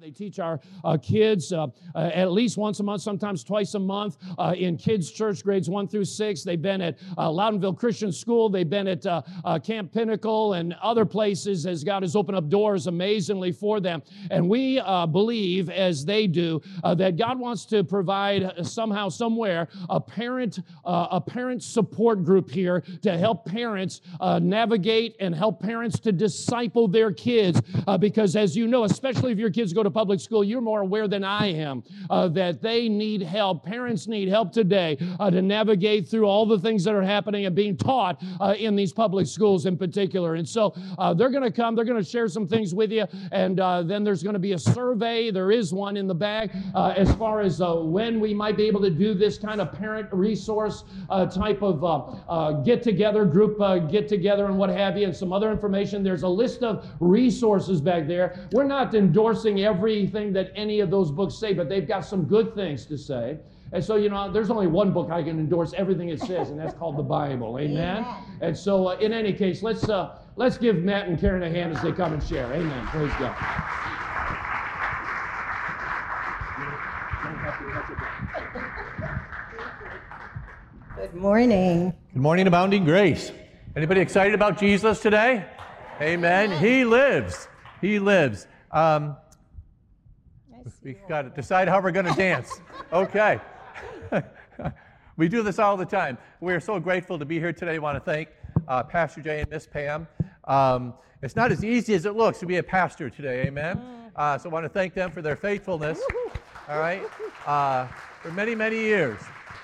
They teach our kids at least once a month, sometimes twice a month in kids' church, grades 1 through 6. They've been at Loudonville Christian School. They've been at Camp Pinnacle and other places as God has opened up doors amazingly for them. And we believe, as they do, that God wants to provide somehow, somewhere, a parent support group here to help parents navigate and help parents to disciple their kids. Because as you know, especially if your kids go to public school, you're more aware than I am that they need help. Parents need help today to navigate through all the things that are happening and being taught in these public schools in particular. And so they're going to come, they're going to share some things with you, and then there's going to be a survey. There is one in the back as far as when we might be able to do this kind of parent resource type of get-together, group get-together and what have you, and some other information. There's a list of resources back there. We're not endorsing everything that any of those books say, but they've got some good things to say. And so, there's only one book I can endorse everything it says, and that's called the Bible. Amen? And so, in any case, let's give Matt and Karen a hand as they come and share. Amen. Praise God. Good morning. Good morning, Abounding Grace. Anybody excited about Jesus today? Amen. He lives. He lives. We've got to decide how we're going to dance. Okay. We do this all the time. We're so grateful to be here today. I want to thank Pastor Jay and Miss Pam. It's not as easy as it looks to be a pastor today. Amen. So I want to thank them for their faithfulness. All right. For many, many years.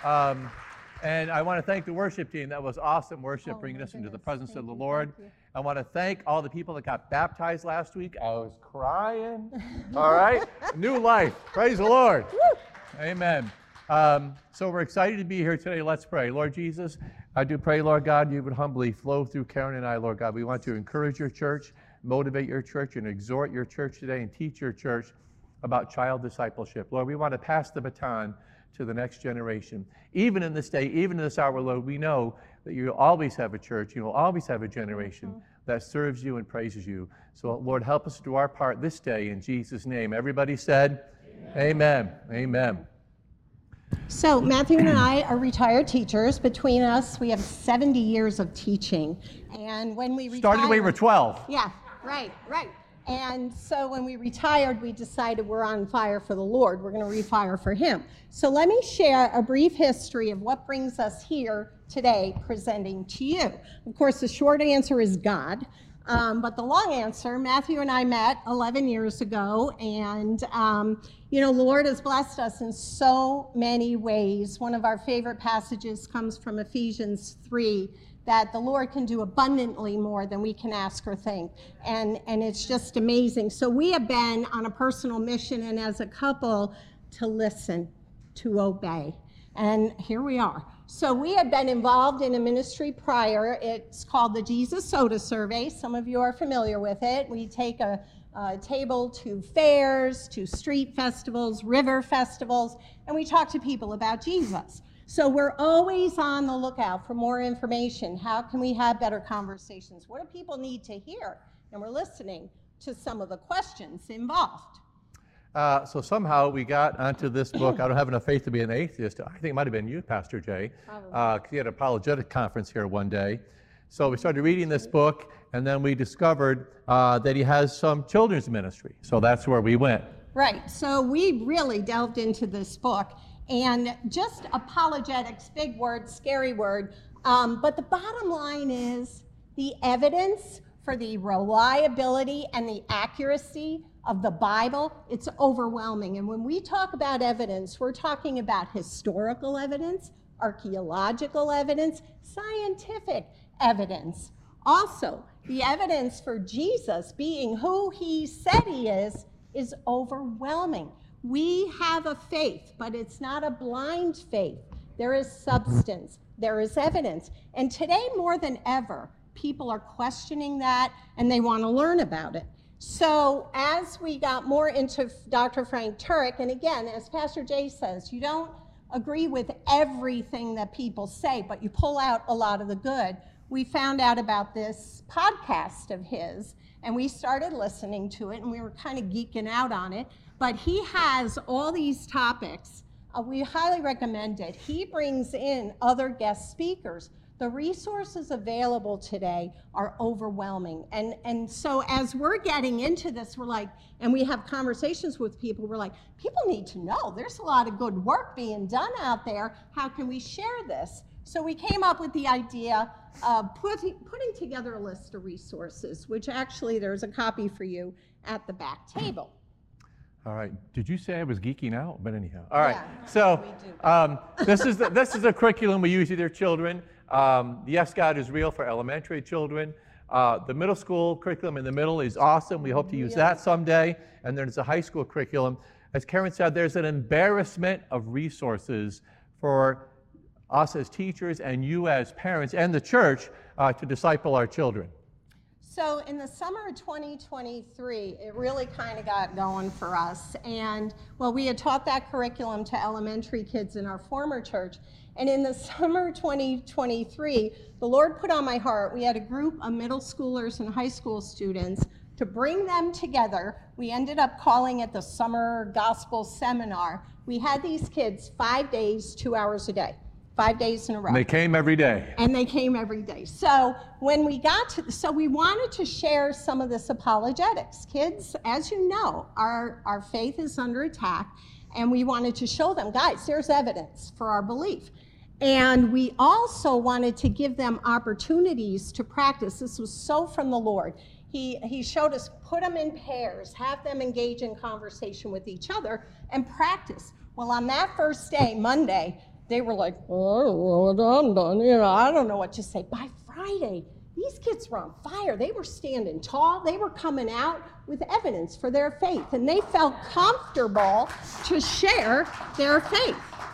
And I want to thank the worship team. That was awesome worship, bringing us into the presence of the Lord. I want to thank all the people that got baptized last week. I was crying. All right? New life. Praise the Lord. Amen. So we're excited to be here today. Let's pray. Lord Jesus, I do pray, Lord God, you would humbly flow through Karen and I, Lord God. We want to encourage your church, motivate your church, and exhort your church today and teach your church about child discipleship. Lord, we want to pass the baton to the next generation. Even in this day, even in this hour, Lord, we know that you'll always have a church, you'll always have a generation that serves you and praises you. So, Lord, help us to do our part this day in Jesus' name. Everybody said, amen. Amen. So, Matthew and I are retired teachers. Between us, we have 70 years of teaching. And when we retired... Started when we were 12. Yeah, right. And so when we retired, we decided we're on fire for the Lord. We're going to refire for Him. So let me share a brief history of what brings us here today presenting to you. Of course, the short answer is God. But the long answer, Matthew and I met 11 years ago, and the Lord has blessed us in so many ways. One of our favorite passages comes from Ephesians 3, that the Lord can do abundantly more than we can ask or think. And it's just amazing. So we have been on a personal mission and as a couple to listen, to obey. And here we are. So we have been involved in a ministry prior. It's called the Jesus Soda Survey. Some of you are familiar with it. We take a table to fairs, to street festivals, river festivals, and we talk to people about Jesus. So we're always on the lookout for more information. How can we have better conversations? What do people need to hear? And we're listening to some of the questions involved. So somehow we got onto this book. I don't have enough faith to be an atheist. I think it might have been you, Pastor Jay, because he had an apologetic conference here one day. So we started reading this book, and then we discovered that he has some children's ministry. So that's where we went. Right. So we really delved into this book. And just apologetics, big word, scary word, but the bottom line is the evidence for the reliability and the accuracy of the Bible, it's overwhelming. And when we talk about evidence, we're talking about historical evidence, archaeological evidence, scientific evidence. Also, the evidence for Jesus being who he said he is overwhelming. We have a faith, but it's not a blind faith. There is substance. There is evidence. And today, more than ever, people are questioning that, and they want to learn about it. So as we got more into Dr. Frank Turek, and again, as Pastor Jay says, you don't agree with everything that people say, but you pull out a lot of the good. We found out about this podcast of his, and we started listening to it, and we were kind of geeking out on it. But he has all these topics. We highly recommend it. He brings in other guest speakers. The resources available today are overwhelming. And so as we're getting into this, we're like, and we have conversations with people, we're like, people need to know there's a lot of good work being done out there. How can we share this? So we came up with the idea of putting together a list of resources, which actually there's a copy for you at the back table. All right. Did you say I was geeking out? But anyhow. All right. Yeah, So this is a curriculum we use with your children. Yes, God is Real for elementary children. The middle school curriculum in the middle is awesome. We hope to use that someday. And then there's a high school curriculum. As Karen said, there's an embarrassment of resources for us as teachers and you as parents and the church to disciple our children. So in the summer of 2023, it really kind of got going for us. And, well, we had taught that curriculum to elementary kids in our former church. And in the summer 2023, the Lord put on my heart, we had a group of middle schoolers and high school students to bring them together. We ended up calling it the Summer Gospel Seminar. We had these kids 5 days, 2 hours a day. 5 days in a row. And they came every day. And they came every day. So when we got to, so we wanted to share some of this apologetics. Kids, as you know, our faith is under attack, and we wanted to show them, guys, there's evidence for our belief. And we also wanted to give them opportunities to practice. This was so from the Lord. He showed us, put them in pairs, have them engage in conversation with each other, and practice. Well, on that first day, Monday, they were like, oh, I'm done. I don't know what to say. By Friday, these kids were on fire. They were standing tall. They were coming out with evidence for their faith, and they felt comfortable to share their faith.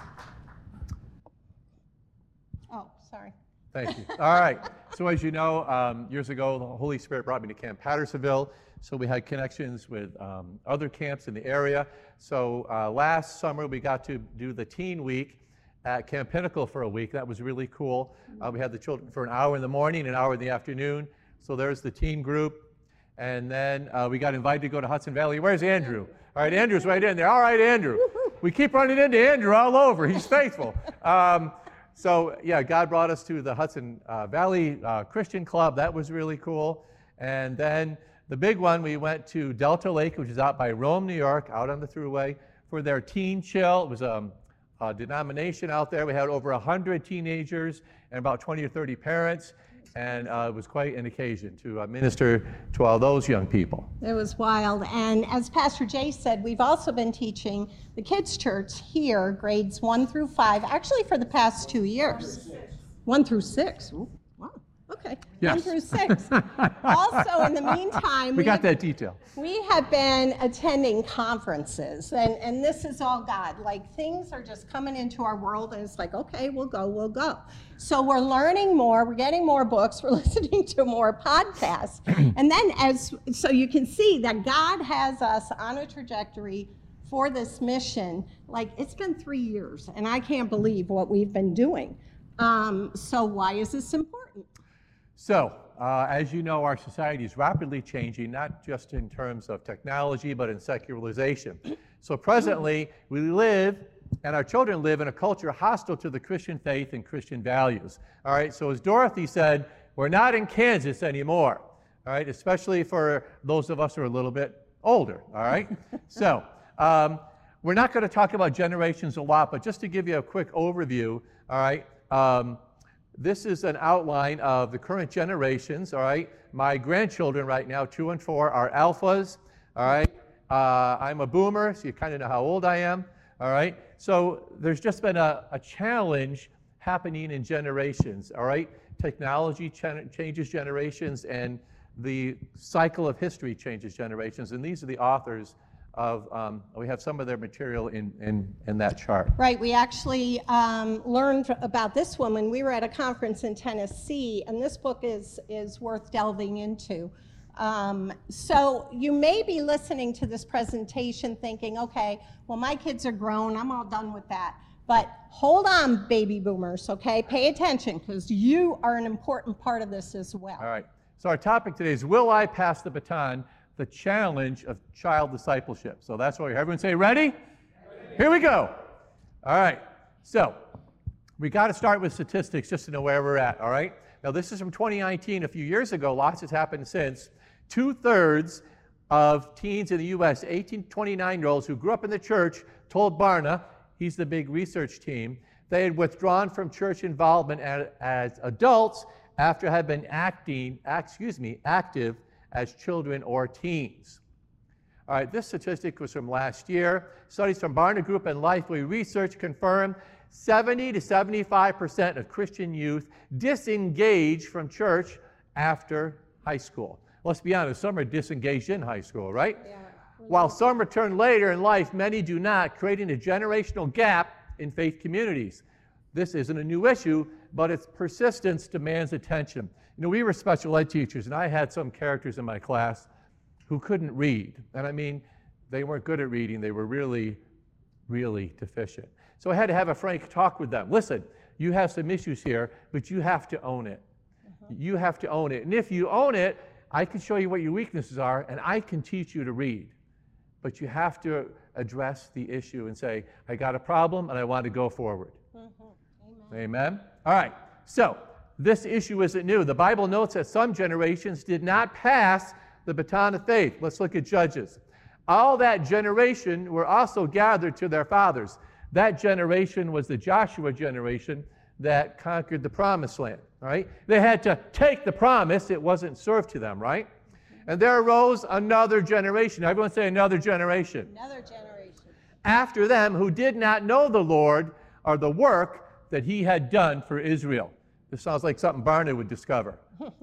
Oh, sorry. Thank you. All right. So as you know, years ago, the Holy Spirit brought me to Camp Pattersonville. So we had connections with other camps in the area. So last summer, we got to do the Teen Week at Camp Pinnacle for a week. That was really cool. We had the children for an hour in the morning, an hour in the afternoon. So there's the teen group. And then we got invited to go to Hudson Valley. Where's Andrew? All right, Andrew's right in there. All right, Andrew. We keep running into Andrew all over. He's faithful. So yeah, God brought us to the Hudson Valley Christian Club. That was really cool. And then the big one, we went to Delta Lake, which is out by Rome, New York, out on the thruway, for their Teen Chill. It was a denomination out there. We had over 100 teenagers and about 20 or 30 parents, and it was quite an occasion to minister to all those young people. It was wild. And as Pastor Jay said, we've also been teaching the kids' church here, grades 1 through 5, actually for the past 2 years. 1 through 6. Ooh, wow. Okay. Yes. 1 through 6. Also, in the meantime, we got that detail. We have been attending conferences, and this is all God. Like, things are just coming into our world, and it's like, okay, we'll go. So we're learning more, we're getting more books, we're listening to more podcasts. And then so you can see that God has us on a trajectory for this mission. Like, it's been 3 years, and I can't believe what we've been doing. So why is this important? So, as you know, our society is rapidly changing, not just in terms of technology, but in secularization. So presently, we live, and our children live, in a culture hostile to the Christian faith and Christian values. All right, so as Dorothy said, we're not in Kansas anymore, all right, especially for those of us who are a little bit older, all right? So, we're not going to talk about generations a lot, but just to give you a quick overview, all right, this is an outline of the current generations, all right? My grandchildren right now, 2 and 4, are alphas, all right? I'm a boomer, so you kind of know how old I am, all right? So there's just been a challenge happening in generations, all right? Technology changes generations, and the cycle of history changes generations, and these are the authors of, we have some of their material in that chart. Right, we actually learned about this woman. We were at a conference in Tennessee, and this book is worth delving into. So you may be listening to this presentation thinking, okay, well, my kids are grown, I'm all done with that. But hold on, baby boomers, okay? Pay attention, because you are an important part of this as well. All right, so our topic today is, will I pass the baton? the challenge of child discipleship. So that's why everyone say, ready? Here we go. All right. So we got to start with statistics just to know where we're at, all right? Now, this is from 2019, a few years ago. Lots has happened since. 2/3 of teens in the U.S., 18 to 29-year-olds who grew up in the church, told Barna, he's the big research team, they had withdrawn from church involvement as adults after had been active as children or teens. All right, this statistic was from last year. Studies from Barna Group and Lifeway Research confirm 70 to 75% of Christian youth disengage from church after high school. Let's be honest, some are disengaged in high school, right? Yeah. While some return later in life, many do not, creating a generational gap in faith communities. This isn't a new issue, but its persistence demands attention. You know, we were special ed teachers, and I had some characters in my class who couldn't read. And I mean, they weren't good at reading. They were really, really deficient. So I had to have a frank talk with them. Listen, you have some issues here, but you have to own it. You have to own it. And if you own it, I can show you what your weaknesses are, and I can teach you to read. But you have to address the issue and say, I got a problem, and I want to go forward. Amen. All right. So this issue isn't new. The Bible notes that some generations did not pass the baton of faith. Let's look at Judges. All that generation were also gathered to their fathers. That generation was the Joshua generation that conquered the promised land, right? They had to take the promise. It wasn't served to them, right? And there arose another generation. Everyone say another generation. Another generation. After them who did not know the Lord or the work that he had done for Israel. This sounds like something Barna would discover.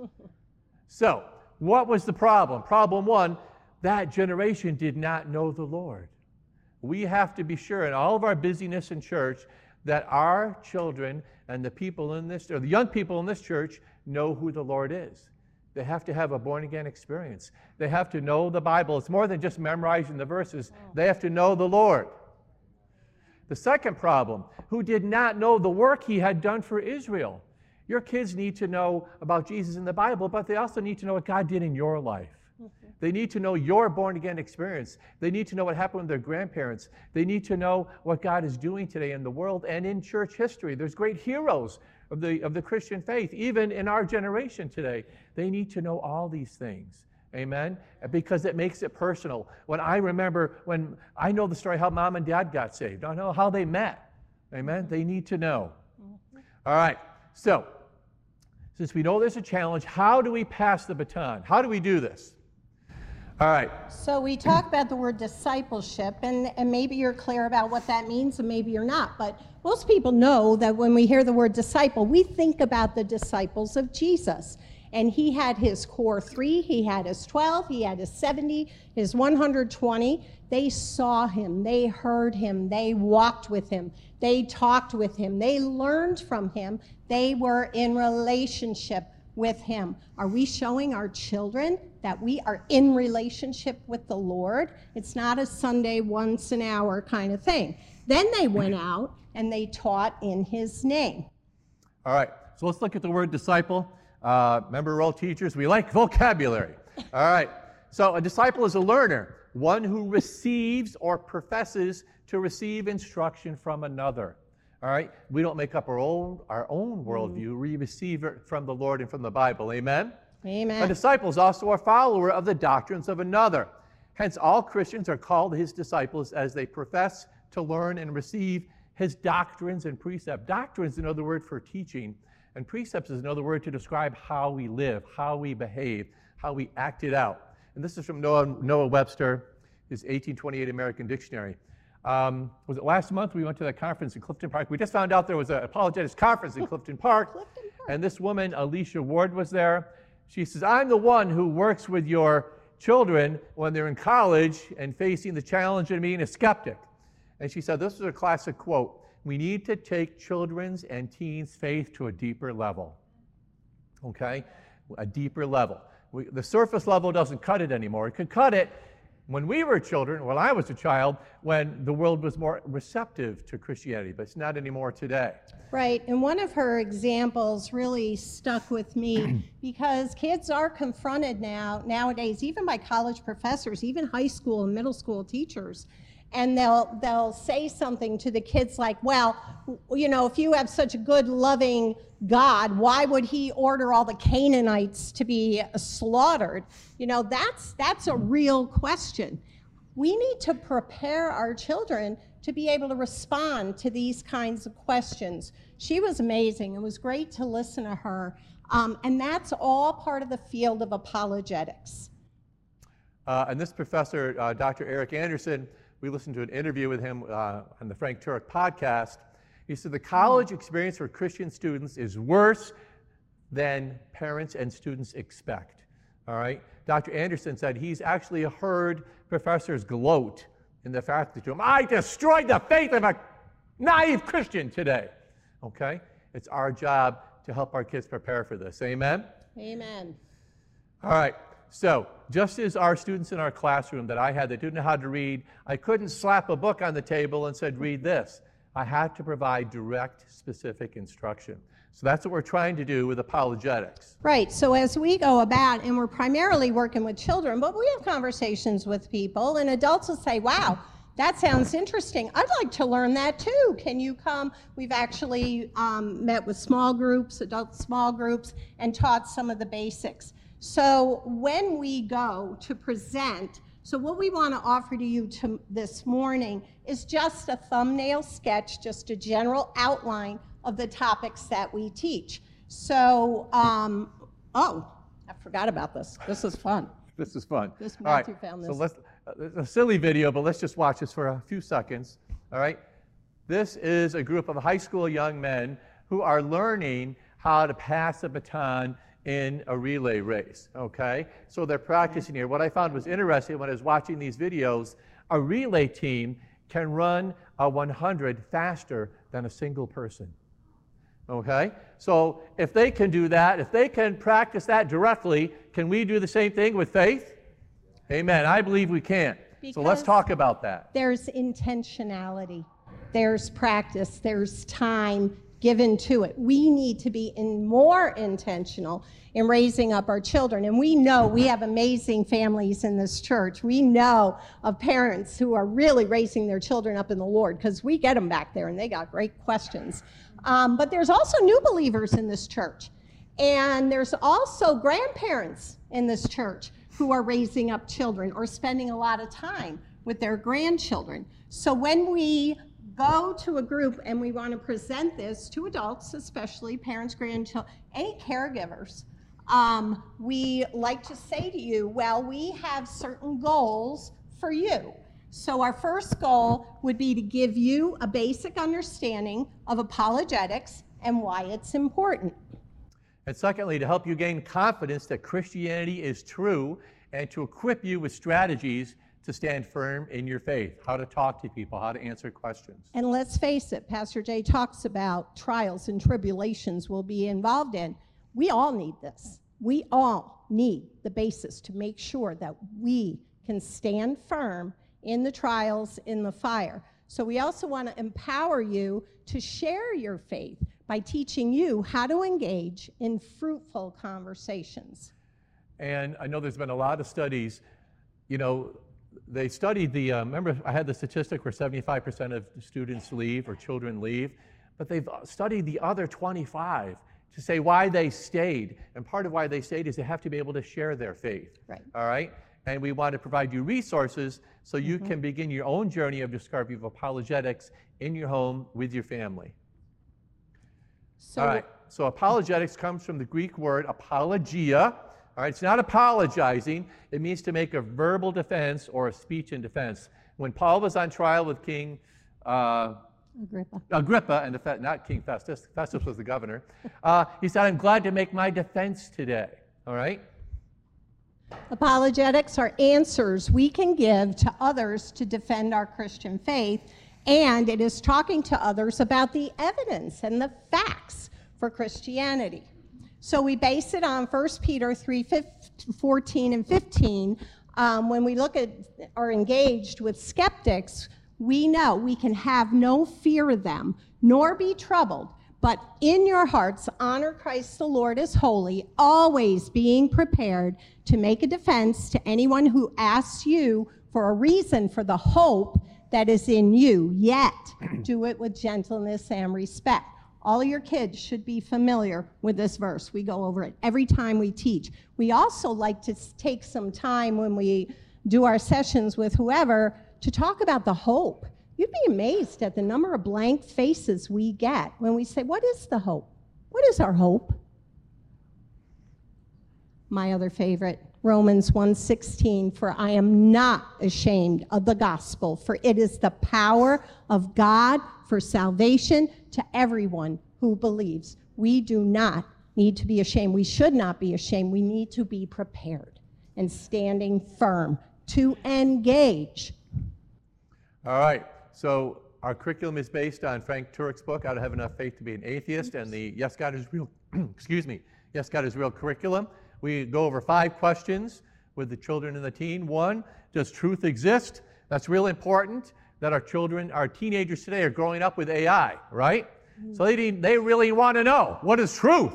So, what was the problem? Problem one, that generation did not know the Lord. We have to be sure in all of our busyness in church that our children and the people in this, or the young people in this church, know who the Lord is. They have to have a born-again experience. They have to know the Bible. It's more than just memorizing the verses. They have to know the Lord. The second problem, who did not know the work he had done for Israel. Your kids need to know about Jesus in the Bible, but they also need to know what God did in your life. They need to know your born-again experience. They need to know what happened with their grandparents. They need to know what God is doing today in the world and in church history. There's great heroes of the Christian faith, even in our generation today. They need to know all these things. Amen? Because it makes it personal. When I know the story how mom and dad got saved. I know how they met. Amen? They need to know. All right. So, since we know there's a challenge, how do we pass the baton? How do we do this? All right. So we talk about the word discipleship, and maybe you're clear about what that means, and maybe you're not. But most people know that when we hear the word disciple, we think about the disciples of Jesus. And he had his core 3, he had his 12, he had his 70, his 120. They saw him, they heard him, they walked with him, they talked with him, they learned from him, they were in relationship with him. Are we showing our children that we are in relationship with the Lord? It's not a Sunday once an hour kind of thing. Then they went out and they taught in his name. All right, so let's look at the word disciple. Remember, we're all teachers. We like vocabulary. All right. So a disciple is a learner, one who receives or professes to receive instruction from another. All right. We don't make up our own worldview. We receive it from the Lord and from the Bible. Amen? Amen. A disciple is also a follower of the doctrines of another. Hence, all Christians are called his disciples as they profess to learn and receive his doctrines and precepts. Doctrines is another word for teaching. And precepts is another word to describe how we live, how we behave, how we act it out. And this is from Noah Webster, his 1828 American Dictionary. Was it last month we went to that conference in Clifton Park? We just found out there was an apologetics conference in Clifton Park. And this woman, Alicia Ward, was there. She says, I'm the one who works with your children when they're in college and facing the challenge of being a skeptic. And she said, this is a classic quote. We need to take children's and teens' faith to a deeper level. Okay? A deeper level. The surface level doesn't cut it anymore. It can cut it when we were children, when I was a child, when the world was more receptive to Christianity, but it's not anymore today. Right, and one of her examples really stuck with me because kids are confronted nowadays, even by college professors, even high school and middle school teachers, and they'll say something to the kids like, well, you know, if you have such a good, loving God, why would he order all the Canaanites to be slaughtered? You know, that's a real question. We need to prepare our children to be able to respond to these kinds of questions. She was amazing. It was great to listen to her. And that's all part of the field of apologetics. And this professor, Dr. Eric Anderson, we listened to an interview with him on the Frank Turek podcast. He said the college experience for Christian students is worse than parents and students expect. All right? Dr. Anderson said he's actually heard professors gloat in the fact that I destroyed the faith of a naive Christian today. Okay? It's our job to help our kids prepare for this. Amen? Amen. All right. So, just as our students in our classroom that I had that didn't know how to read, I couldn't slap a book on the table and said, read this. I had to provide direct, specific instruction. So that's what we're trying to do with apologetics. Right. So as we go about, and we're primarily working with children, but we have conversations with people, and adults will say, wow, that sounds interesting. I'd like to learn that too. Can you come? We've actually met with small groups, adult small groups, and taught some of the basics. So when we go to present, so what we want to offer to you this morning is just a thumbnail sketch, just a general outline of the topics that we teach. So, oh, I forgot about this. This is fun. This is fun. This All right, Matthew found this. so it's a silly video, but let's just watch this for a few seconds. All right? This is a group of high school young men who are learning how to pass a baton in a relay race, okay? So they're practicing here. What I found was interesting when I was watching these videos, a relay team can run a 100 faster than a single person, okay? So if they can do that, if they can practice that directly, can we do the same thing with faith? Amen. I believe we can. So let's talk about that. There's intentionality, there's practice, there's time given to it. We need to be more intentional in raising up our children. And we know we have amazing families in this church. We know of parents who are really raising their children up in the Lord, because we get them back there and they got great questions. But there's also new believers in this church. And there's also grandparents in this church who are raising up children or spending a lot of time with their grandchildren. So when we go to a group and we want to present this to adults, especially parents, grandchildren, any caregivers, we like to say to you, well, we have certain goals for you. So our first goal would be to give you a basic understanding of apologetics and why it's important. And secondly, to help you gain confidence that Christianity is true and to equip you with strategies to stand firm in your faith, how to talk to people, how to answer questions. And let's face it, Pastor Jay talks about trials and tribulations we'll be involved in. We all need this. We all need the basis to make sure that we can stand firm in the trials, in the fire. So we also want to empower you to share your faith by teaching you how to engage in fruitful conversations. And I know there's been a lot of studies, you know, they studied the, remember I had the statistic where 75% of students leave or children leave, but they've studied the other 25 to say why they stayed. And part of why they stayed is they have to be able to share their faith. Right. All right? And we want to provide you resources so you can begin your own journey of discovery of apologetics in your home with your family. So, all right. So apologetics comes from the Greek word apologia. All right, it's not apologizing. It means to make a verbal defense or a speech in defense. When Paul was on trial with King Agrippa, and not King Festus. Festus was the governor. He said, I'm glad to make my defense today. All right? apologetics are answers we can give to others to defend our Christian faith, and it is talking to others about the evidence and the facts for Christianity. So we base it on 1 Peter 3:14 and 15, When we look at or engaged with skeptics, we know we can have no fear of them, nor be troubled, but in your hearts honor Christ the Lord as holy, always being prepared to make a defense to anyone who asks you for a reason for the hope that is in you, yet do it with gentleness and respect. All your kids should be familiar with this verse. We go over it every time we teach. We also like to take some time when we do our sessions with whoever to talk about the hope. You'd be amazed at the number of blank faces we get when we say, what is the hope? What is our hope? My other favorite, Romans 1:16, for I am not ashamed of the gospel, for it is the power of God for salvation to everyone who believes. We do not need to be ashamed. We should not be ashamed. We need to be prepared and standing firm to engage. All right, so our curriculum is based on Frank Turek's book, How to Have Enough Faith to Be an Atheist, and the Yes, God is Real, excuse me, Yes, God is Real curriculum. We go over 5 questions with the children and the teen. 1, does truth exist? That's real important that our children, our teenagers today are growing up with AI, right? So they really want to know, what is truth?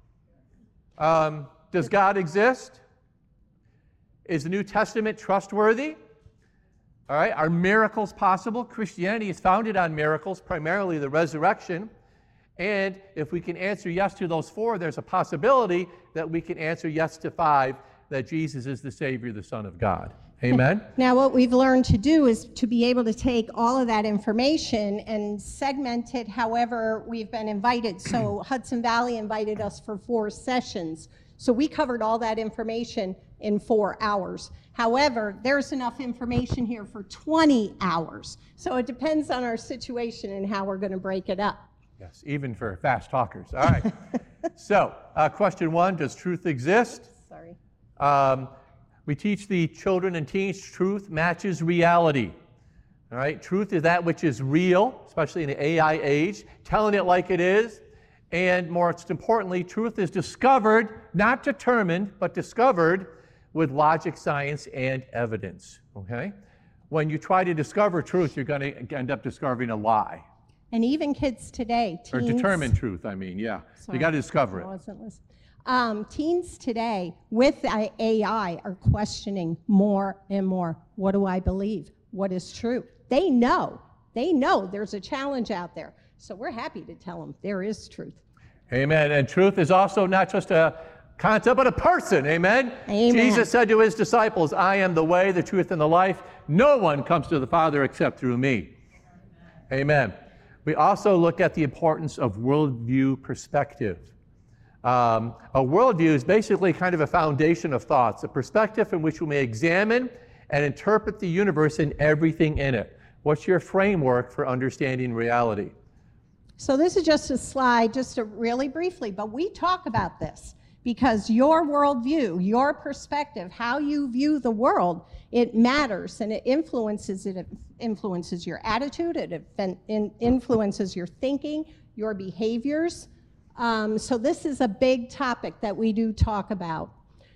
Does God exist? Is the New Testament trustworthy? All right, are miracles possible? Christianity is founded on miracles, primarily the resurrection. And if we can answer yes to those 4, there's a possibility that we can answer yes to 5, that Jesus is the Savior, the Son of God. Amen? Now, what we've learned to do is to be able to take all of that information and segment it however we've been invited. So Hudson Valley invited us for 4 sessions. So we covered all that information in 4 hours. However, there's enough information here for 20 hours. So it depends on our situation and how we're going to break it up. Yes, even for fast talkers. All right. So, question 1, does truth exist? Sorry. We teach the children and teens truth matches reality. All right, truth is that which is real, especially in the AI age, telling it like it is. And most importantly, truth is discovered, not determined, but discovered with logic, science, and evidence. Okay? When you try to discover truth, you're going to end up discovering a lie. And even kids today, teens... Or determined truth, I mean, yeah. Sorry, you got to discover it. I wasn't listening. Teens today, with AI, are questioning more and more. What do I believe? What is true? They know there's a challenge out there. So we're happy to tell them there is truth. Amen. And truth is also not just a concept, but a person. Amen? Amen. Jesus said to his disciples, I am the way, the truth, and the life. No one comes to the Father except through me. Amen. We also look at the importance of worldview perspective. A worldview is basically kind of a foundation of thoughts, a perspective in which we may examine and interpret the universe and everything in it. What's your framework for understanding reality? So this is just a slide, just really briefly, but we talk about this because your worldview, your perspective, how you view the world, it matters, and it influences your attitude, it influences your thinking, your behaviors. So this is a big topic that we do talk about.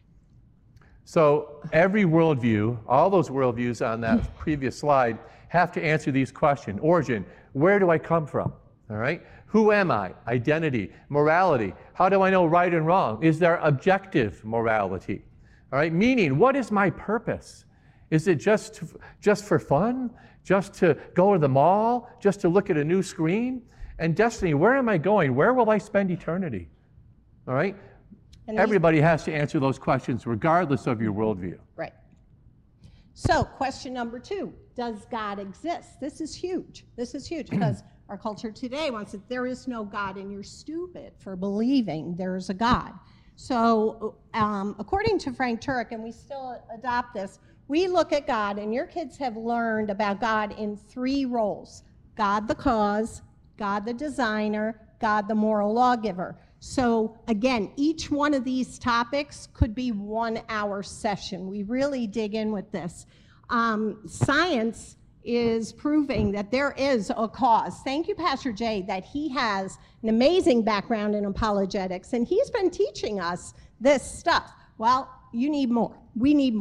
So every worldview, all those worldviews on that previous slide, have to answer these questions. Origin, where do I come from? All right? Who am I? Identity, morality. How do I know right and wrong? Is there objective morality? All right? Meaning, what is my purpose? Is it just for fun? Just to go to the mall? Just to look at a new screen? And destiny, where am I going? Where will I spend eternity? All right? Everybody has to answer those questions regardless of your worldview. Right. So question number 2, does God exist? This is huge. This is huge because our culture today wants that there is no God and you're stupid for believing there's a God. So according to Frank Turek, and we still adopt this, we look at God, and your kids have learned about God in 3 roles: God the cause, God the designer, God the moral lawgiver. So again, each one of these topics could be 1-hour session. We really dig in with this. Science is proving that there is a cause. Thank you, Pastor Jay, that he has an amazing background in apologetics, and he's been teaching us this stuff. Well, you need more. We need more.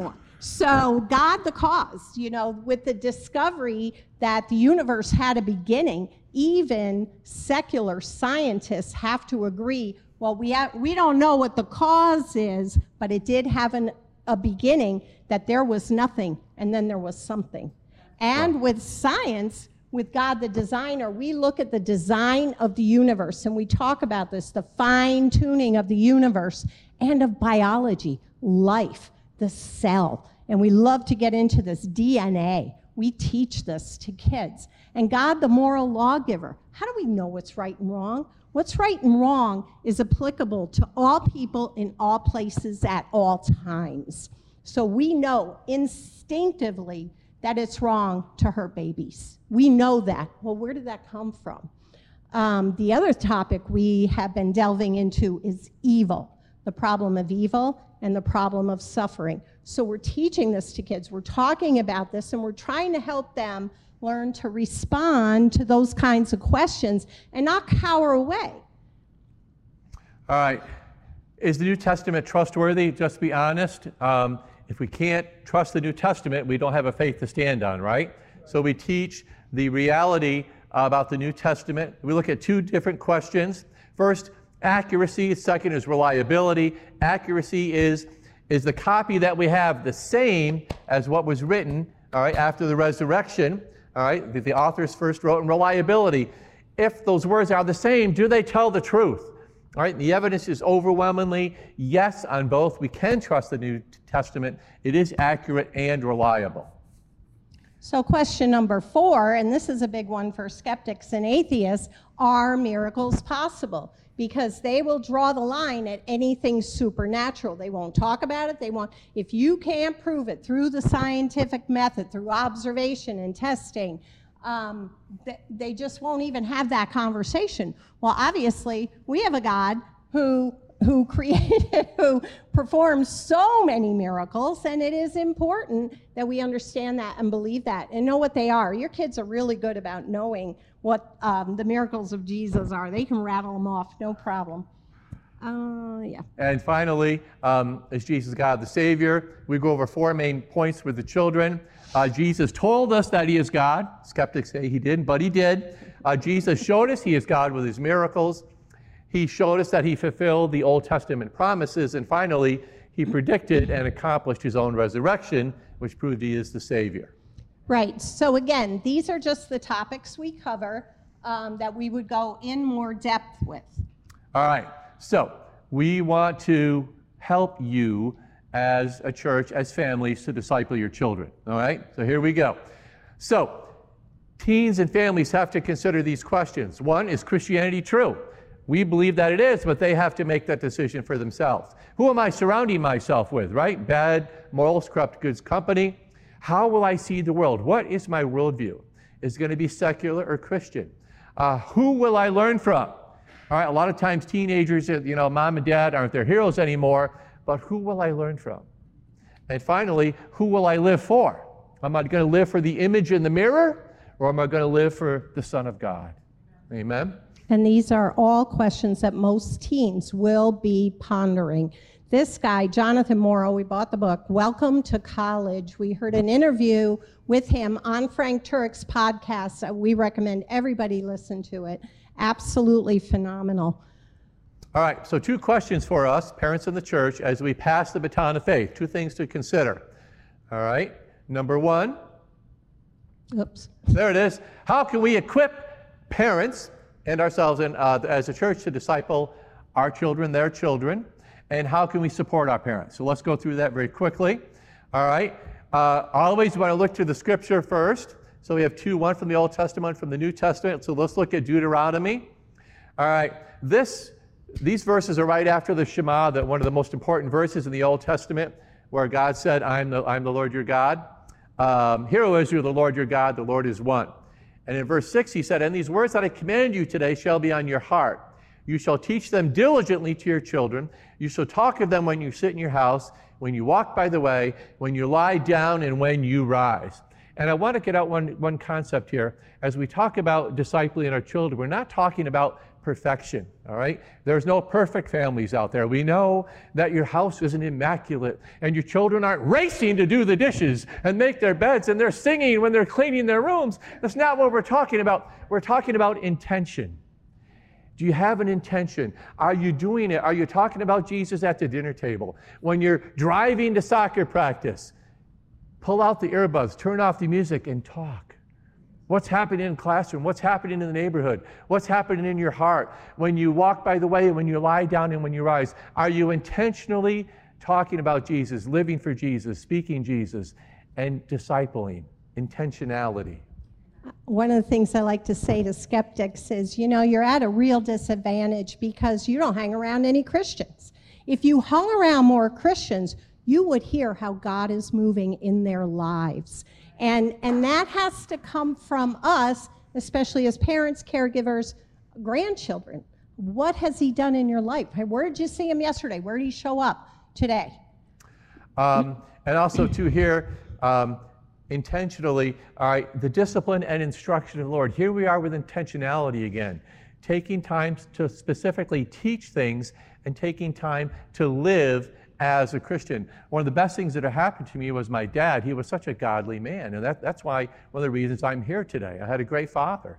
So God the cause, with the discovery that the universe had a beginning, even secular scientists have to agree, well, we don't know what the cause is, but it did have a beginning, that there was nothing, and then there was something. And with science, with God the designer, we look at the design of the universe, and we talk about this, the fine-tuning of the universe and of biology, life, the cell. And we love to get into this DNA. We teach this to kids. And God, the moral lawgiver, how do we know what's right and wrong? What's right and wrong is applicable to all people in all places at all times. So we know instinctively that it's wrong to hurt babies. We know that. Well, where did that come from? The other topic we have been delving into is evil, the problem of evil and the problem of suffering. So we're teaching this to kids. We're talking about this, and we're trying to help them learn to respond to those kinds of questions and not cower away. All right. Is the New Testament trustworthy? Just be honest. If we can't trust the New Testament, we don't have a faith to stand on, right? So we teach the reality about the New Testament. We look at two different questions. First, accuracy. Second is reliability. Accuracy is the copy that we have the same as what was written, all right, after the resurrection, all right, the authors first wrote. And reliability, if those words are the same, do they tell the truth? All right, the evidence is overwhelmingly yes on both. We can trust the New Testament. It is accurate and reliable. So question number 4, and this is a big one for skeptics and atheists, are miracles possible? Because they will draw the line at anything supernatural. They won't talk about it. If you can't prove it through the scientific method, through observation and testing, they just won't even have that conversation. Well, obviously, we have a God who performs so many miracles, and it is important that we understand that and believe that and know what they are. Your kids are really good about knowing what the miracles of Jesus are. They can rattle them off, no problem. Yeah. And finally, is Jesus God the Savior? We go over 4 main points with the children. Jesus told us that he is God. Skeptics say he didn't, but he did. Jesus showed us he is God with his miracles. He showed us that he fulfilled the Old Testament promises. And finally, he predicted and accomplished his own resurrection, which proved he is the Savior. Right. So again, these are just the topics we cover that we would go in more depth with. All right. So we want to help you as a church, as families, to disciple your children. All right? So here we go. So teens and families have to consider these questions. 1, is Christianity true? We believe that it is, but they have to make that decision for themselves. Who am I surrounding myself with, right? Bad morals, corrupt goods company. How will I see the world? What is my worldview? Is it going to be secular or Christian? Who will I learn from? All right, a lot of times teenagers, mom and dad aren't their heroes anymore, but who will I learn from? And finally, who will I live for? Am I going to live for the image in the mirror, or am I going to live for the Son of God? Amen? And these are all questions that most teens will be pondering. This guy, Jonathan Morrow, we bought the book, Welcome to College. We heard an interview with him on Frank Turek's podcast. We recommend everybody listen to it. Absolutely phenomenal. All right, so 2 questions for us, parents in the church, as we pass the baton of faith. 2 things to consider. All right, number 1. Oops. There it is. How can we equip parents and ourselves as a church to disciple our children, their children, and how can we support our parents? So let's go through that very quickly. All right. Always want to look to the scripture first. So we have 2, one from the Old Testament, from the New Testament. So let's look at Deuteronomy. All right. These verses are right after the Shema, that one of the most important verses in the Old Testament, where God said, I'm the Lord your God. Hear, O Israel, the Lord your God, the Lord is one. And in verse 6, he said, and these words that I command you today shall be on your heart. You shall teach them diligently to your children. You shall talk of them when you sit in your house, when you walk by the way, when you lie down, and when you rise. And I want to get out one concept here. As we talk about discipling our children, we're not talking about perfection, all right? There's no perfect families out there. We know that your house isn't immaculate and your children aren't racing to do the dishes and make their beds and they're singing when they're cleaning their rooms. That's not what we're talking about. We're talking about intention. Do you have an intention? Are you doing it? Are you talking about Jesus at the dinner table? When you're driving to soccer practice, pull out the earbuds, turn off the music, and talk. What's happening in the classroom? What's happening in the neighborhood? What's happening in your heart? When you walk by the way, when you lie down and when you rise, are you intentionally talking about Jesus, living for Jesus, speaking Jesus, and discipling? Intentionality. One of the things I like to say to skeptics is, you're at a real disadvantage because you don't hang around any Christians. If you hung around more Christians, you would hear how God is moving in their lives. And that has to come from us, especially as parents, caregivers, grandchildren. What has he done in your life? Where did you see him yesterday? Where did he show up today? And also to hear intentionally, all right, the discipline and instruction of the Lord. Here we are with intentionality again, taking time to specifically teach things and taking time to live as a Christian. One of the best things that happened to me was my dad. He was such a godly man, and that's why one of the reasons I'm here today. I had a great father.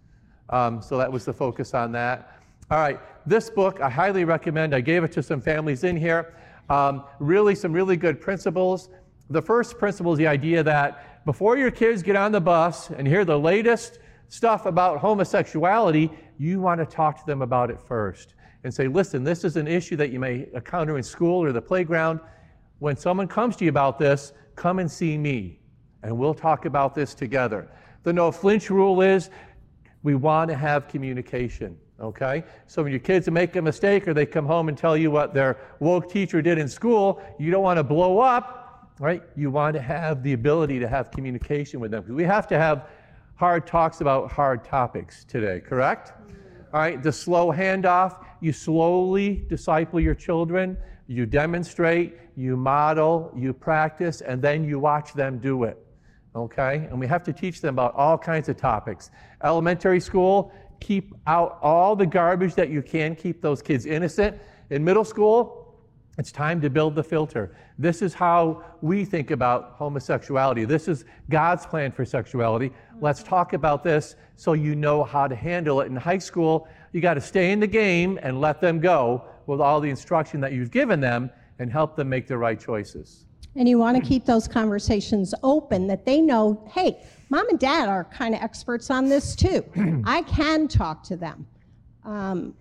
So that was the focus on that. All right, this book I highly recommend. I gave it to some families in here. Really, some really good principles. The first principle is the idea that before your kids get on the bus and hear the latest stuff about homosexuality, you want to talk to them about it first. And say, listen, this is an issue that you may encounter in school or the playground. When someone comes to you about this, come and see me, and we'll talk about this together. The no flinch rule is we want to have communication, okay? So when your kids make a mistake or they come home and tell you what their woke teacher did in school, you don't want to blow up, right? You want to have the ability to have communication with them. Because we have to have hard talks about hard topics today, correct? All right, the slow handoff, you slowly disciple your children, you demonstrate, you model, you practice, and then you watch them do it, okay? And we have to teach them about all kinds of topics. Elementary school, keep out all the garbage that you can, keep those kids innocent. In middle school, it's time to build the filter. This is how we think about homosexuality. This is God's plan for sexuality. Let's talk about this so you know how to handle it. In high school, you got to stay in the game and let them go with all the instruction that you've given them and help them make the right choices. And you want to keep those conversations open that they know, hey, mom and dad are kind of experts on this too. I can talk to them. And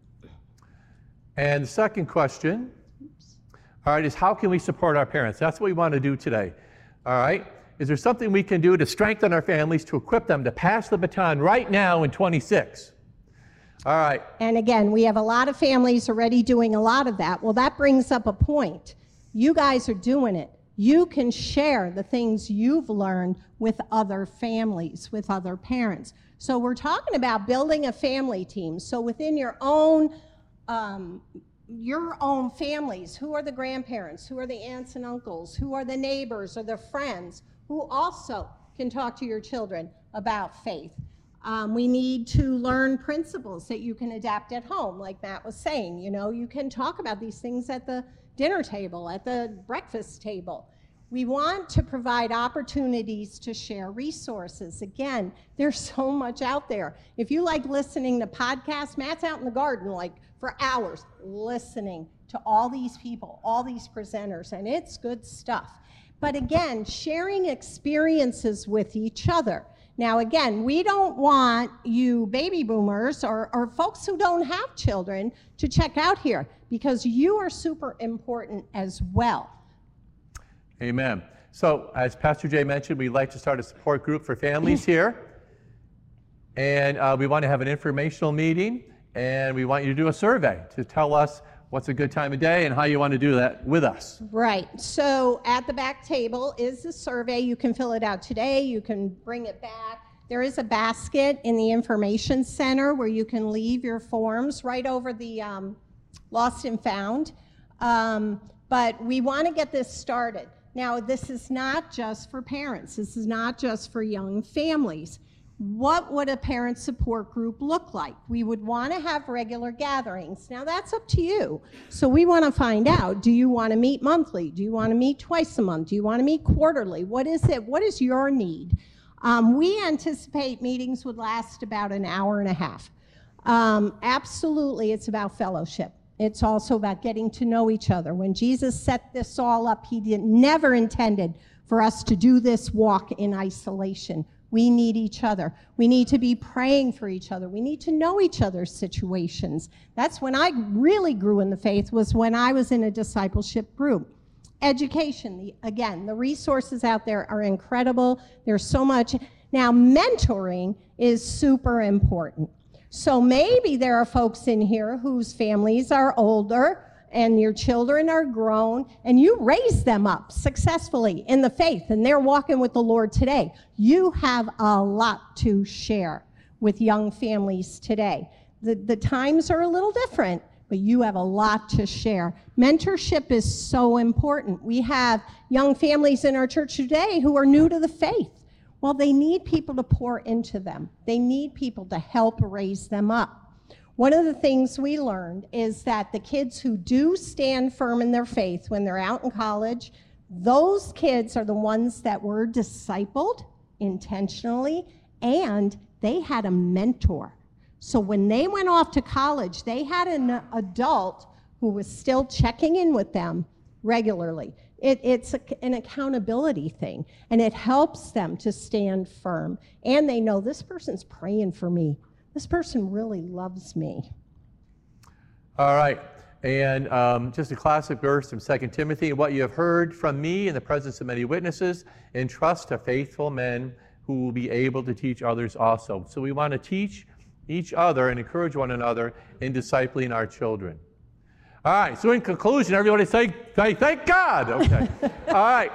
the second question, all right, is how can we support our parents? That's what we want to do today, all right? Is there something we can do to strengthen our families, to equip them to pass the baton right now in 26? All right. And again, we have a lot of families already doing a lot of that. Well, that brings up a point. You guys are doing it. You can share the things you've learned with other families, with other parents. So we're talking about building a family team. So within your own families, who are the grandparents, who are the aunts and uncles, who are the neighbors or the friends, who also can talk to your children about faith. We need to learn principles that you can adapt at home, like Matt was saying. You can talk about these things at the dinner table, at the breakfast table. We want to provide opportunities to share resources. Again, there's so much out there. If you like listening to podcasts, Matt's out in the garden for hours listening to all these people, all these presenters, and it's good stuff. But again, sharing experiences with each other. Now again, we don't want you baby boomers or folks who don't have children to check out here because you are super important as well. Amen. So as Pastor Jay mentioned, we'd like to start a support group for families here. And we want to have an informational meeting, and we want you to do a survey to tell us what's a good time of day and how you want to do that with us. Right. So at the back table is the survey. You can fill it out today. You can bring it back. There is a basket in the information center where you can leave your forms right over the Lost and Found. But we want to get this started. Now, this is not just for parents. This is not just for young families. What would a parent support group look like? We would want to have regular gatherings. Now, that's up to you. So we want to find out, do you want to meet monthly? Do you want to meet twice a month? Do you want to meet quarterly? What is it? What is your need? We anticipate meetings would last about an hour and a half. Absolutely, it's about fellowship. It's also about getting to know each other. When Jesus set this all up, he never intended for us to do this walk in isolation. We need each other. We need to be praying for each other. We need to know each other's situations. That's when I really grew in the faith, was when I was in a discipleship group. Education, again, the resources out there are incredible. There's so much. Now, mentoring is super important. So maybe there are folks in here whose families are older and your children are grown, and you raise them up successfully in the faith, and they're walking with the Lord today. You have a lot to share with young families today. The times are a little different, but you have a lot to share. Mentorship is so important. We have young families in our church today who are new to the faith. Well, they need people to pour into them. They need people to help raise them up. One of the things we learned is that the kids who do stand firm in their faith when they're out in college, those kids are the ones that were discipled intentionally, and they had a mentor. So when they went off to college, they had an adult who was still checking in with them regularly. It's an accountability thing, and it helps them to stand firm. And they know this person's praying for me. This person really loves me. All right. And just a classic verse from 2 Timothy, what you have heard from me in the presence of many witnesses, entrust to faithful men who will be able to teach others also. So we want to teach each other and encourage one another in discipling our children. All right, so in conclusion, everybody say thank God. Okay. All right.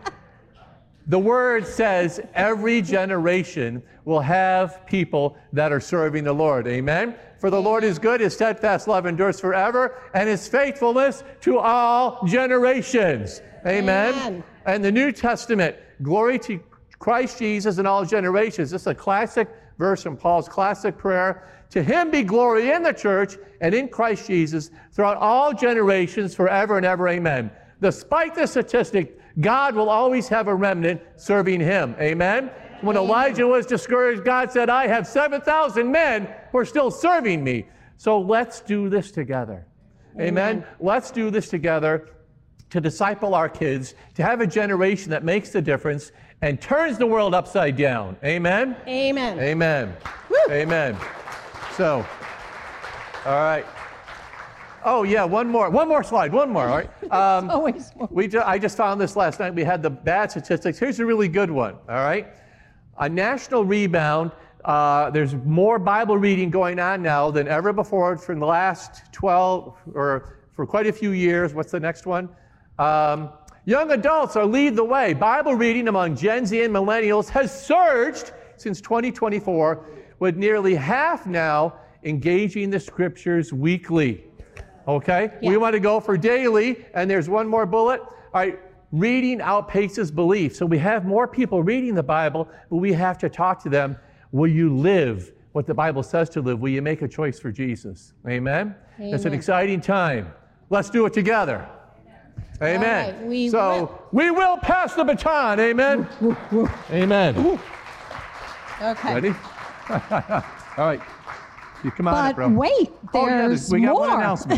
The word says every generation will have people that are serving the Lord. Amen? For the Lord is good, his steadfast love endures forever, and his faithfulness to all generations. Amen? Amen. And the New Testament, glory to Christ Jesus in all generations. This is a classic verse from Paul's classic prayer. To him be glory in the church and in Christ Jesus throughout all generations, forever and ever. Amen. Despite the statistic, God will always have a remnant serving him. Amen? When Elijah was discouraged, God said, I have 7,000 men who are still serving me. So let's do this together. Amen? Let's do this together to disciple our kids, to have a generation that makes the difference and turns the world upside down. Amen? Amen. Amen. Woo. Amen. So, all right. Oh, yeah, one more slide, one more, all right? Always more. I just found this last night. We had the bad statistics. Here's a really good one, all right? A national rebound. There's more Bible reading going on now than ever before from the last 12, or for quite a few years. What's the next one? Young adults are lead the way. Bible reading among Gen Z and millennials has surged since 2024, with nearly half now engaging the scriptures weekly. Okay? Yeah. We want to go for daily, and there's one more bullet. All right, reading outpaces belief. So we have more people reading the Bible, but we have to talk to them. Will you live what the Bible says to live? Will you make a choice for Jesus? Amen? Amen. It's an exciting time. Let's do it together. Amen. Right, we will pass the baton. Amen? Amen. Okay. Ready? All right. You come on, but bro. Wait, there's we got more. One announcement.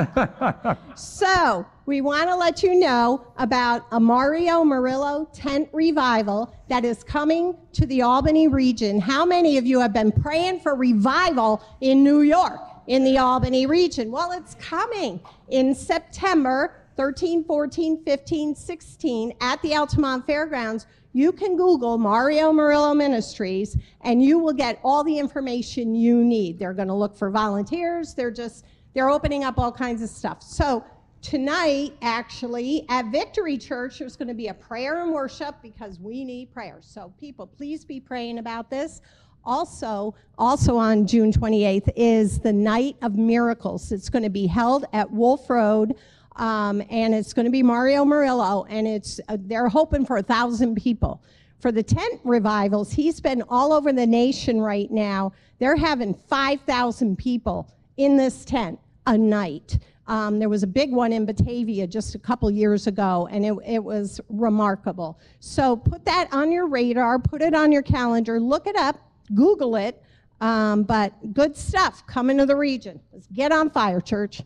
So we want to let you know about a Mario Murillo tent revival that is coming to the Albany region. How many of you have been praying for revival in New York, in the Albany region? Well, it's coming in September 13, 14, 15, 16 at the Altamont Fairgrounds. You can Google Mario Murillo Ministries, and you will get all the information you need. They're going to look for volunteers. They're opening up all kinds of stuff. So tonight, actually, at Victory Church, there's going to be a prayer and worship because we need prayer. So people, please be praying about this. Also on June 28th is the Night of Miracles. It's going to be held at Wolf Road and it's going to be Mario Murillo, and they're hoping for 1,000 people. For the tent revivals, he's been all over the nation right now. They're having 5,000 people in this tent a night. There was a big one in Batavia just a couple years ago, and it was remarkable. So put that on your radar, put it on your calendar, look it up, Google it, but good stuff coming to the region. Let's get on fire, church.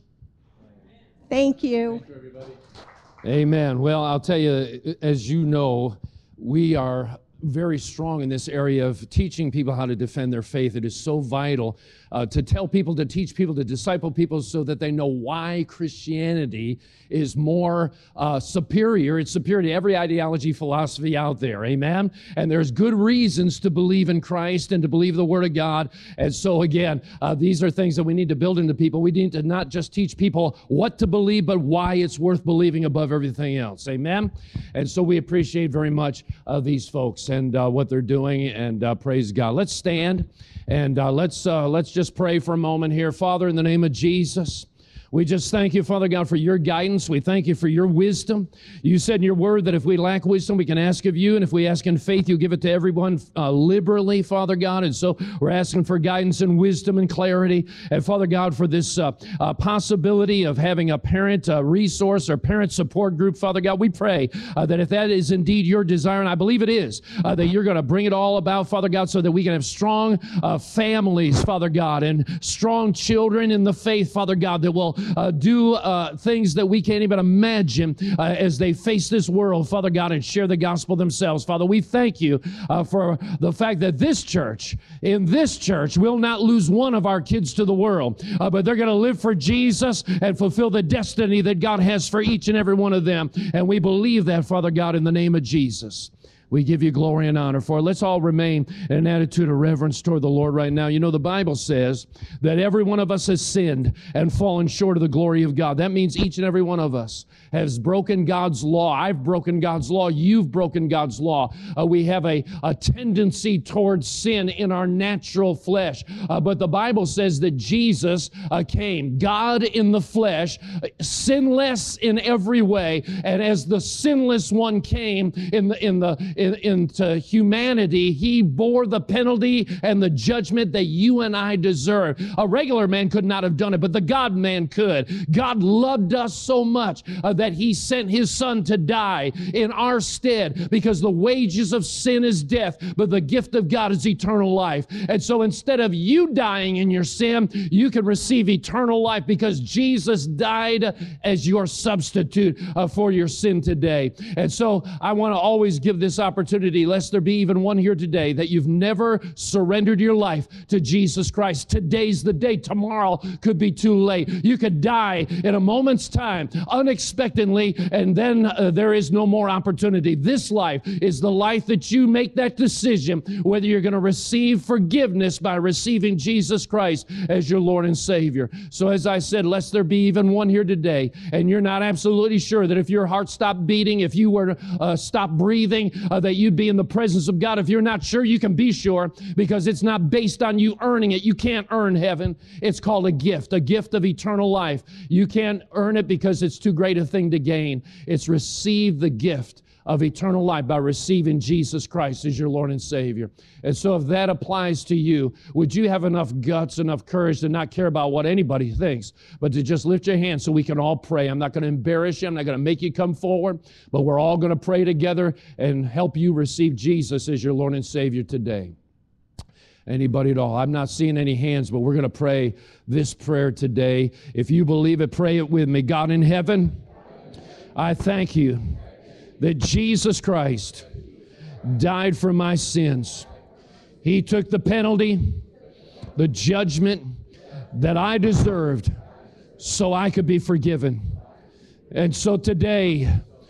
Thank you. Thank you, everybody. Amen. Well, I'll tell you, as you know, we are very strong in this area of teaching people how to defend their faith. It is so vital to tell people, to teach people, to disciple people so that they know why Christianity is more superior. It's superior to every ideology, philosophy out there. Amen? And there's good reasons to believe in Christ and to believe the Word of God. And so again, these are things that we need to build into people. We need to not just teach people what to believe, but why it's worth believing above everything else. Amen? And so we appreciate very much these folks and what they're doing, and praise God. Let's stand and let's just pray for a moment here. Father, in the name of Jesus, we just thank you, Father God, for your guidance. We thank you for your wisdom. You said in your word that if we lack wisdom, we can ask of you. And if we ask in faith, you give it to everyone liberally, Father God. And so we're asking for guidance and wisdom and clarity. And Father God, for this possibility of having a parent resource or parent support group, Father God, we pray that if that is indeed your desire, and I believe it is, that you're going to bring it all about, Father God, so that we can have strong families, Father God, and strong children in the faith, Father God, that will do things that we can't even imagine as they face this world, Father God, and share the gospel themselves. Father, we thank you for the fact that in this church, we'll not lose one of our kids to the world, but they're going to live for Jesus and fulfill the destiny that God has for each and every one of them. And we believe that, Father God, in the name of Jesus. We give you glory and honor for it. Let's all remain in an attitude of reverence toward the Lord right now. You know, the Bible says that every one of us has sinned and fallen short of the glory of God. That means each and every one of us has broken God's law. I've broken God's law. You've broken God's law. We have a tendency towards sin in our natural flesh. But the Bible says that Jesus came, God in the flesh, sinless in every way. And as the sinless one came into humanity, he bore the penalty and the judgment that you and I deserve. A regular man could not have done it, but the God-man could. God loved us so much that he sent his son to die in our stead, because the wages of sin is death, but the gift of God is eternal life. And so instead of you dying in your sin, you can receive eternal life because Jesus died as your substitute for your sin today. And so I want to always give this opportunity, lest there be even one here today that you've never surrendered your life to Jesus Christ. Today's the day. Tomorrow could be too late. You could die in a moment's time, unexpectedly, and then there is no more opportunity. This life is the life that you make that decision whether you're going to receive forgiveness by receiving Jesus Christ as your Lord and Savior. So as I said, lest there be even one here today, and you're not absolutely sure that if your heart stopped beating, if you were to stop breathing, that you'd be in the presence of God. If you're not sure, you can be sure, because it's not based on you earning it. You can't earn heaven. It's called a gift of eternal life. You can't earn it because it's too great a thing to gain. It's receive the gift of eternal life by receiving Jesus Christ as your Lord and Savior. And so if that applies to you, would you have enough guts, enough courage to not care about what anybody thinks, but to just lift your hand so we can all pray? I'm not going to embarrass you. I'm not going to make you come forward, but we're all going to pray together and help you receive Jesus as your Lord and Savior today. Anybody at all? I'm not seeing any hands, but we're going to pray this prayer today. If you believe it, pray it with me. God in heaven, I thank you that Jesus Christ died for my sins. He took the penalty, the judgment that I deserved so I could be forgiven. And so today,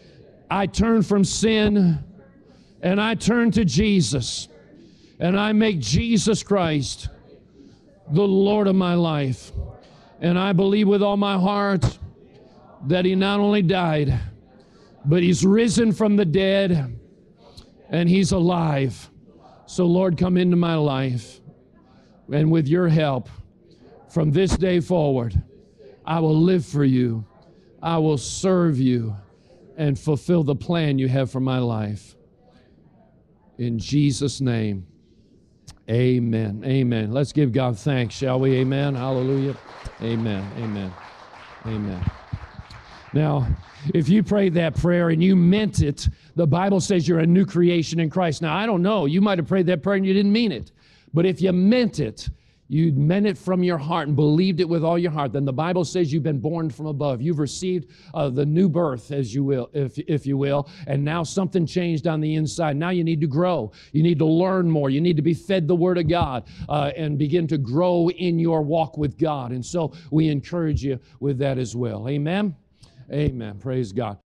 I turn from sin and I turn to Jesus, and I make Jesus Christ the Lord of my life. And I believe with all my heart that He not only died, but He's risen from the dead, and He's alive. So Lord, come into my life, and with your help, from this day forward, I will live for you. I will serve you and fulfill the plan you have for my life. In Jesus' name, amen. Amen. Let's give God thanks, shall we? Amen. Hallelujah. Amen. Amen. Amen. Now, if you prayed that prayer and you meant it, the Bible says you're a new creation in Christ. Now, I don't know. You might have prayed that prayer and you didn't mean it. But if you meant it, you meant it from your heart and believed it with all your heart, then the Bible says you've been born from above. You've received the new birth, as you will, if you will, and now something changed on the inside. Now you need to grow. You need to learn more. You need to be fed the Word of God and begin to grow in your walk with God. And so we encourage you with that as well. Amen? Amen. Praise God.